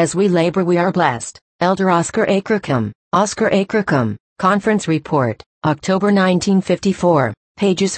As we labor we are blessed. Elder Oscar A. Kirkham, Oscar A. Kirkham, Conference Report, October 1954, pages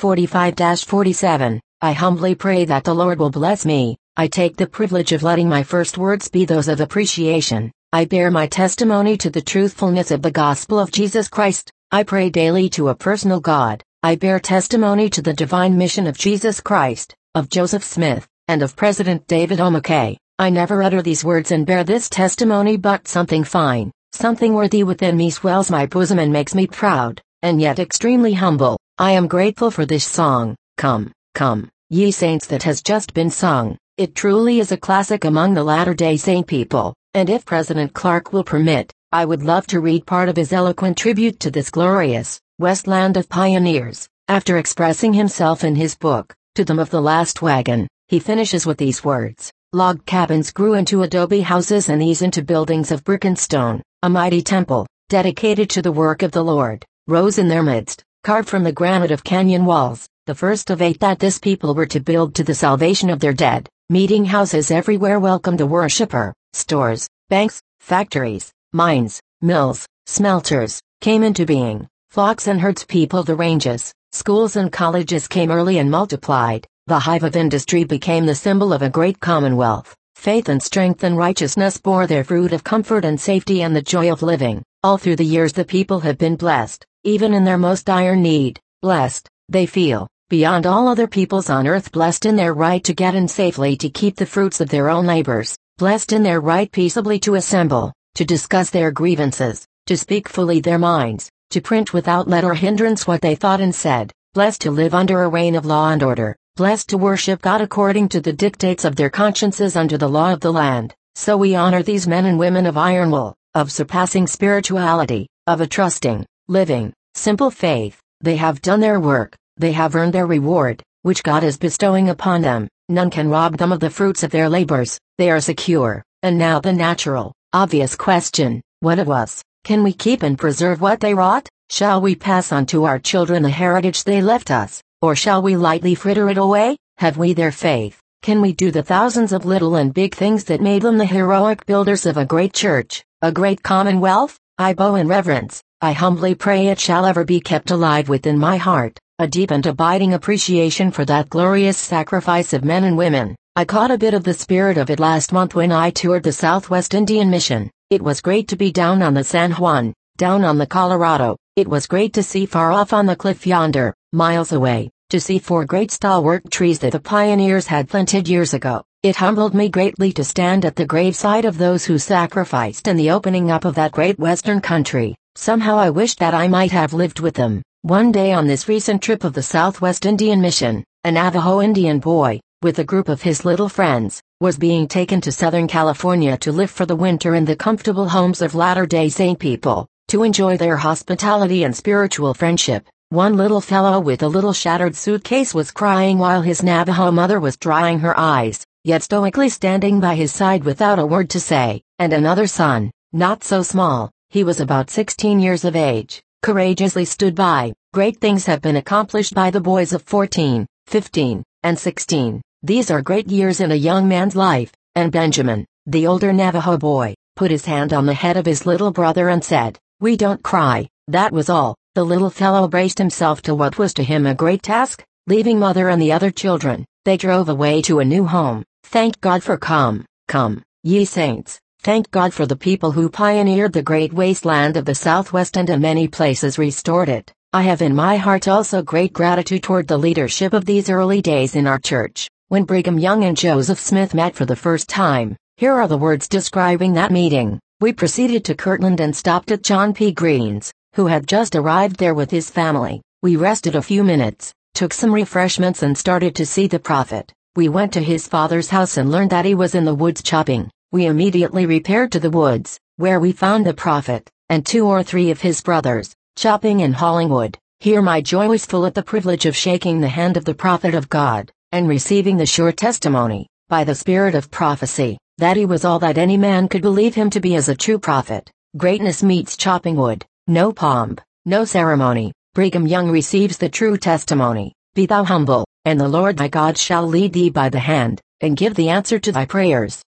45-47. I humbly pray that the Lord will bless me. I take the privilege of letting my first words be those of appreciation. I bear my testimony to the truthfulness of the gospel of Jesus Christ. I pray daily to a personal God. I bear testimony to the divine mission of Jesus Christ, of Joseph Smith, and of President David O. McKay. I never utter these words and bear this testimony, but something fine, something worthy within me swells my bosom and makes me proud, and yet extremely humble. I am grateful for this song, Come, Come, Ye Saints, that has just been sung. It truly is a classic among the Latter-day Saint people, and if President Clark will permit, I would love to read part of his eloquent tribute to this glorious Westland of pioneers. After expressing himself in his book, To Them of the Last Wagon, he finishes with these words. Log cabins grew into adobe houses and these into buildings of brick and stone. A mighty temple, dedicated to the work of the Lord, rose in their midst, carved from the granite of canyon walls, the first of 8 that this people were to build to the salvation of their dead. Meeting houses everywhere welcomed a worshipper. Stores, banks, factories, mines, mills, smelters, came into being. Flocks and herds peopled the ranges. Schools and colleges came early and multiplied. The hive of industry became the symbol of a great commonwealth. Faith and strength and righteousness bore their fruit of comfort and safety and the joy of living. All through the years the people have been blessed, even in their most dire need. Blessed, they feel, beyond all other peoples on earth, blessed in their right to get in safely to keep the fruits of their own labors, blessed in their right peaceably to assemble, to discuss their grievances, to speak fully their minds, to print without let or hindrance what they thought and said, blessed to live under a reign of law and order, blessed to worship God according to the dictates of their consciences under the law of the land. So we honor these men and women of iron will, of surpassing spirituality, of a trusting, living, simple faith. They have done their work, they have earned their reward, which God is bestowing upon them. None can rob them of the fruits of their labors. They are secure. And now the natural, obvious question, what of us? Can we keep and preserve what they wrought? Shall we pass on to our children the heritage they left us, or shall we lightly fritter it away? Have we their faith? Can we do the thousands of little and big things that made them the heroic builders of a great church, a great commonwealth? I bow in reverence. I humbly pray it shall ever be kept alive within my heart, a deep and abiding appreciation for that glorious sacrifice of men and women. I caught a bit of the spirit of it last month when I toured the Southwest Indian Mission. It was great to be down on the San Juan, down on the Colorado. It was great to see far off on the cliff yonder, miles away, to see 4 great stalwart trees that the pioneers had planted years ago. It humbled me greatly to stand at the graveside of those who sacrificed in the opening up of that great western country. Somehow I wished that I might have lived with them. One day on this recent trip of the Southwest Indian Mission, a Navajo Indian boy, with a group of his little friends, was being taken to Southern California to live for the winter in the comfortable homes of Latter-day Saint people, to enjoy their hospitality and spiritual friendship. One little fellow with a little shattered suitcase was crying while his Navajo mother was drying her eyes, yet stoically standing by his side without a word to say, and another son, not so small, he was about 16 years of age, courageously stood by. Great things have been accomplished by the boys of 14, 15, and 16. These are great years in a young man's life, and Benjamin, the older Navajo boy, put his hand on the head of his little brother and said, "We don't cry." That was all. The little fellow braced himself to what was to him a great task. Leaving mother and the other children, they drove away to a new home. Thank God for Come, Come, Ye Saints. Thank God for the people who pioneered the great wasteland of the Southwest and in many places restored it. I have in my heart also great gratitude toward the leadership of these early days in our church. When Brigham Young and Joseph Smith met for the first time, here are the words describing that meeting. We proceeded to Kirtland and stopped at John P. Green's, who had just arrived there with his family. We rested a few minutes, took some refreshments and started to see the prophet. We went to his father's house and learned that he was in the woods chopping. We immediately repaired to the woods, where we found the prophet, and 2 or 3 of his brothers, chopping and hauling wood. Here my joy was full at the privilege of shaking the hand of the prophet of God, and receiving the sure testimony, by the spirit of prophecy, that he was all that any man could believe him to be as a true prophet. Greatness meets chopping wood, no pomp, no ceremony. Brigham Young receives the true testimony. Be thou humble, and the Lord thy God shall lead thee by the hand, and give the answer to thy prayers.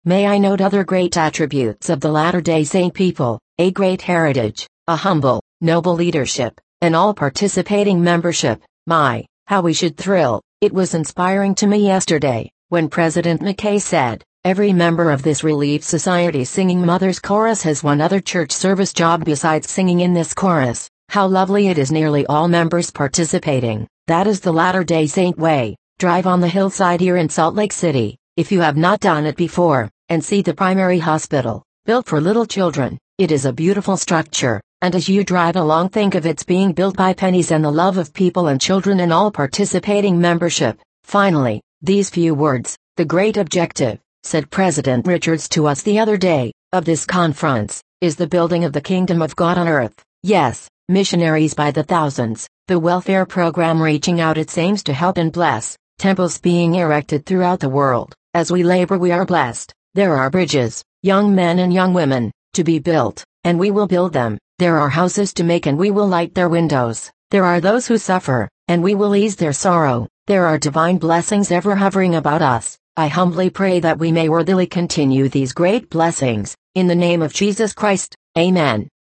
May I note other great attributes of the Latter-day Saint people: a great heritage, a humble, noble leadership, and all participating membership. My, how we should thrill. It was inspiring to me yesterday, when President McKay said, "Every member of this Relief Society Singing Mothers Chorus has one other church service job besides singing in this chorus." How lovely it is, nearly all members participating. That is the Latter-day Saint way. Drive on the hillside here in Salt Lake City, if you have not done it before, and see the primary hospital, built for little children. It is a beautiful structure, and as you drive along, think of its being built by pennies and the love of people and children and all participating membership. Finally, these few words: the great objective, said President Richards to us the other day, of this conference, is the building of the kingdom of God on earth. Yes, missionaries by the thousands, the welfare program reaching out its aims to help and bless, temples being erected throughout the world. As we labor, we are blessed. There are bridges, young men and young women, to be built, and we will build them. There are houses to make, and we will light their windows. There are those who suffer, and we will ease their sorrow. There are divine blessings ever hovering about us. I humbly pray that we may worthily continue these great blessings, in the name of Jesus Christ. Amen.